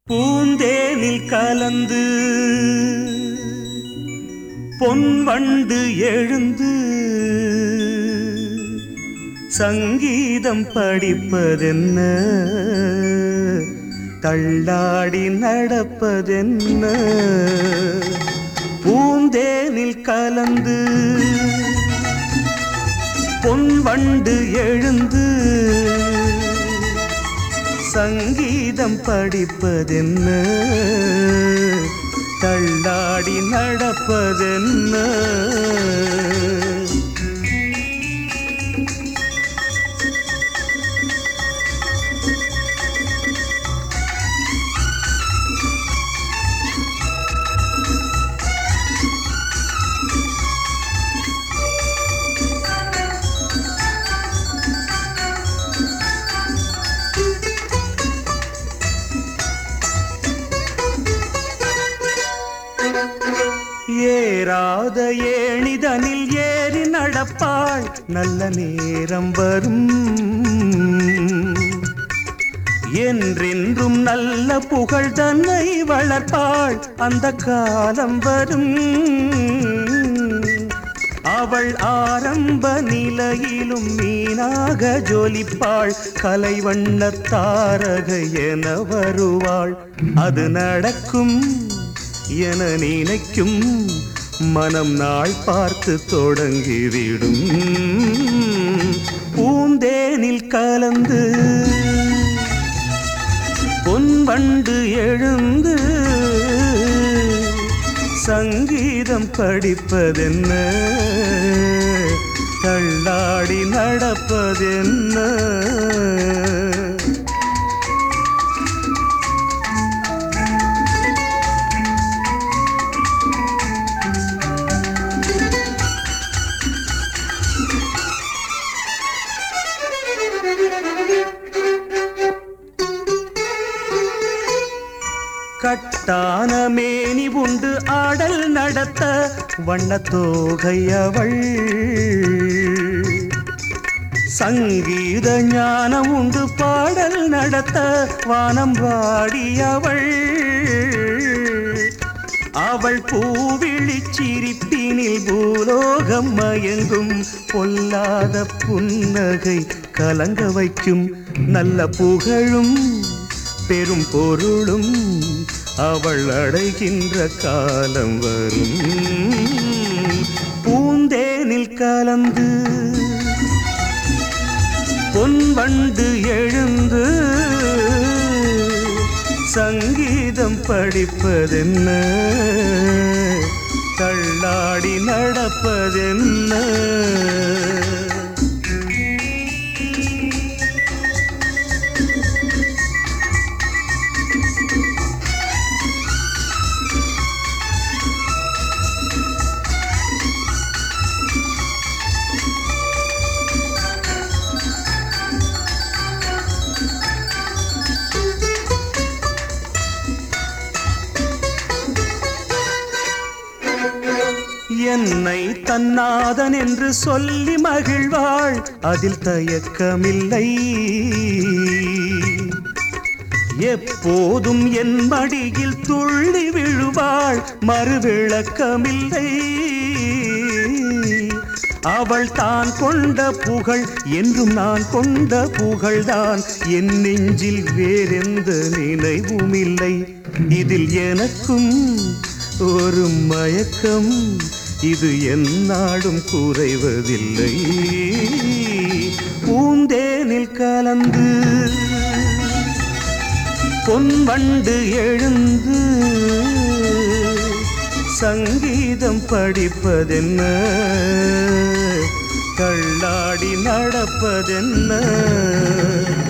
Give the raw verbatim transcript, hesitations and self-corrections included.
பூந்தேனில் கலந்து பொன்வண்டு எழுந்து சங்கீதம் படிப்பதென்ன, தள்ளாடி நடப்பதென்ன. பூந்தேனில் கலந்து பொன்வண்டு எழுந்து சங்கீதம் படிப்பதென்ன, தள்ளாடி நடப்பதென்ன. ஏறாத ஏணிதனில் ஏறி நடப்பாள், நல்ல நேரம் வரும். என்றென்றும் நல்ல புகழ் தன்னை வளர்ப்பாள், அந்த காலம் வரும். அவள் ஆரம்ப நிலையிலும் மீனாக ஜொலிப்பாள், கலைவண்ண தாரகை என வருவாள். அது நடக்கும் என நினைக்கும் மனம் நாள் பார்த்து தொடங்கிவிடும். பூந்தேனில் கலந்து பொன்வண்டு எழுந்து சங்கீதம் படிப்பதென்ன, தள்ளாடி நடப்பதென்ன. கட்டான மேனி உண்டு ஆடல் நடத்த, வண்ணத்தோகை அவள். சங்கீத ஞானம் உண்டு பாடல் நடத்த, வானம் வாடியவள். அவள் பூவிழி சிரிப்பினில் பூலோகம் மயங்கும், பொல்லாத புன்னகை கலங்க வைக்கும். நல்ல புகழும் பெரும் பொருளும் அவள் அடைகின்ற காலம் வரும். பூந்தேனில் கலந்து பொன்வண்டு எழுந்து சங்கீதம் படிப்பதென்ன, தள்ளாடி நடப்பதென்ன. என்னை தன்னாதன் என்று சொல்லி மகிழ்வாள், அதில் தயக்கமில்லை. எப்போதும் என் மடியில் துள்ளி விழுவாள், மறுவிளக்கமில்லை. அவள் தான் கொண்ட புகழ் என்றும் நான் கொண்ட புகழ்தான், என் நெஞ்சில் வேறெந்த நினைவும் இல்லை. இதில் எனக்கும் ஒரு மயக்கம், இது எந்நாடும் குறைவதில்லை. பூந்தேனில் கலந்து பொன்வண்டு எழுந்து சங்கீதம் படிப்பதென்ன, தள்ளாடி நடப்பதென்ன.